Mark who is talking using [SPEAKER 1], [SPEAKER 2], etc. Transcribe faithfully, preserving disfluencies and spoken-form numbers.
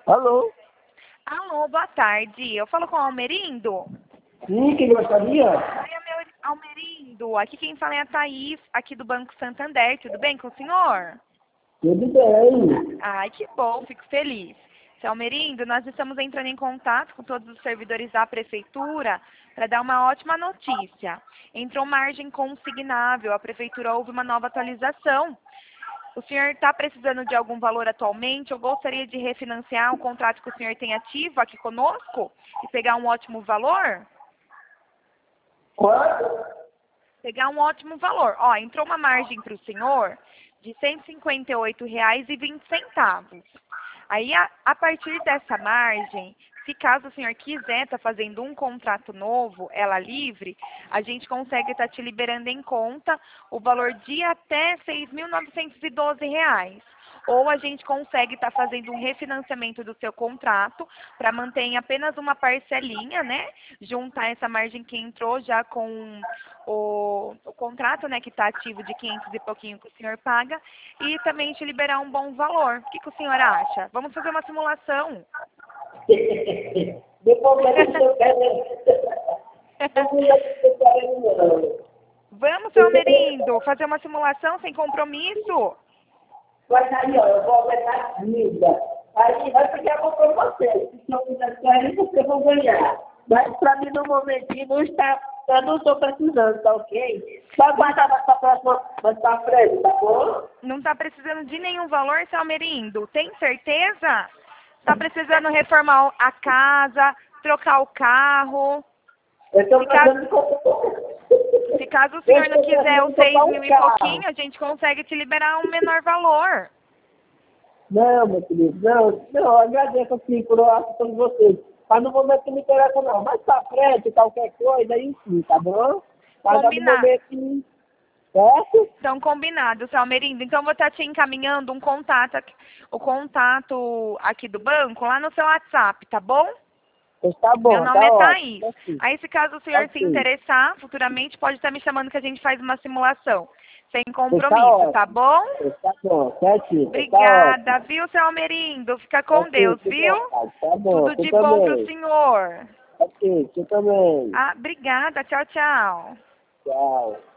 [SPEAKER 1] Alô?
[SPEAKER 2] Alô, boa tarde. Eu falo com o Almerindo?
[SPEAKER 1] Sim, quem gostaria?
[SPEAKER 2] Oi, Alme- Almerindo. Aqui quem fala é a Thaís, aqui do Banco Santander. Tudo bem com o senhor?
[SPEAKER 1] Tudo bem.
[SPEAKER 2] Ai, que bom, fico feliz. Seu Almerindo, nós estamos entrando em contato com todos os servidores da Prefeitura para dar uma ótima notícia. Entrou margem consignável, a Prefeitura houve uma nova atualização. O senhor está precisando de algum valor atualmente? Eu gostaria de refinanciar o contrato que o senhor tem ativo aqui conosco e pegar um ótimo valor?
[SPEAKER 1] Quanto?
[SPEAKER 2] Pegar um ótimo valor. Ó, entrou uma margem para o senhor de cento e cinquenta e oito reais e vinte centavos. Aí, a, a partir dessa margem, se caso o senhor quiser estar fazendo um contrato novo, ela livre, a gente consegue estar te liberando em conta o valor de até seis mil novecentos e doze reais. Ou a gente consegue estar fazendo um refinanciamento do seu contrato para manter em apenas uma parcelinha, né? Juntar essa margem que entrou já com o, o contrato, né, que está ativo de quinhentos e pouquinho que o senhor paga e também te liberar um bom valor. O que, que o senhor acha? Vamos fazer uma simulação.
[SPEAKER 1] Depois vai ter seu querendo.
[SPEAKER 2] Vamos, seu Almerindo, fazer uma simulação sem compromisso?
[SPEAKER 1] Mas aí, ó, eu vou aumentar a vida. Aí vai ficar bom para você. Se eu fizer quarenta, você vai ganhar. Mas para mim, no momentinho, não está, eu não estou precisando, tá ok? Só guardar mais para próxima, mais para frente, tá bom?
[SPEAKER 2] Não está precisando de nenhum valor, seu Almerindo? Tem certeza? Está precisando reformar a casa, trocar o carro?
[SPEAKER 1] Eu estou
[SPEAKER 2] Se caso,
[SPEAKER 1] fazendo com...
[SPEAKER 2] se caso o senhor não quiser os seis mil e pouquinho, a gente consegue te liberar um menor valor.
[SPEAKER 1] Não, meu querido, não, não, eu agradeço assim por a atenção de vocês. Mas no momento não me interessa não. Mais pra frente, qualquer coisa, aí sim, tá bom? Mas no
[SPEAKER 2] Combinar.
[SPEAKER 1] momento, certo?
[SPEAKER 2] Então, combinado, seu Almerindo. Então, eu vou estar te encaminhando um contato, aqui- o contato aqui do banco lá no seu WhatsApp, tá bom?
[SPEAKER 1] Pois tá
[SPEAKER 2] Meu
[SPEAKER 1] bom,
[SPEAKER 2] nome
[SPEAKER 1] tá
[SPEAKER 2] é
[SPEAKER 1] ótimo.
[SPEAKER 2] Thaís.
[SPEAKER 1] Tá sim,
[SPEAKER 2] Aí, se caso o senhor
[SPEAKER 1] tá
[SPEAKER 2] se
[SPEAKER 1] sim.
[SPEAKER 2] interessar, futuramente pode estar me chamando que a gente faz uma simulação. Sem
[SPEAKER 1] Pois tá
[SPEAKER 2] compromisso, tá
[SPEAKER 1] ótimo.
[SPEAKER 2] bom?
[SPEAKER 1] Pois tá bom, certinho, pois tá
[SPEAKER 2] Obrigada,
[SPEAKER 1] ótimo.
[SPEAKER 2] viu, seu Almerindo? Fica
[SPEAKER 1] Tá
[SPEAKER 2] com
[SPEAKER 1] sim,
[SPEAKER 2] Deus,
[SPEAKER 1] que
[SPEAKER 2] viu?
[SPEAKER 1] bom, tá bom,
[SPEAKER 2] Tudo
[SPEAKER 1] tu
[SPEAKER 2] de bom pro
[SPEAKER 1] também.
[SPEAKER 2] senhor.
[SPEAKER 1] Tá sim, tu também.
[SPEAKER 2] Ah, obrigada. Tchau, tchau.
[SPEAKER 1] Tchau.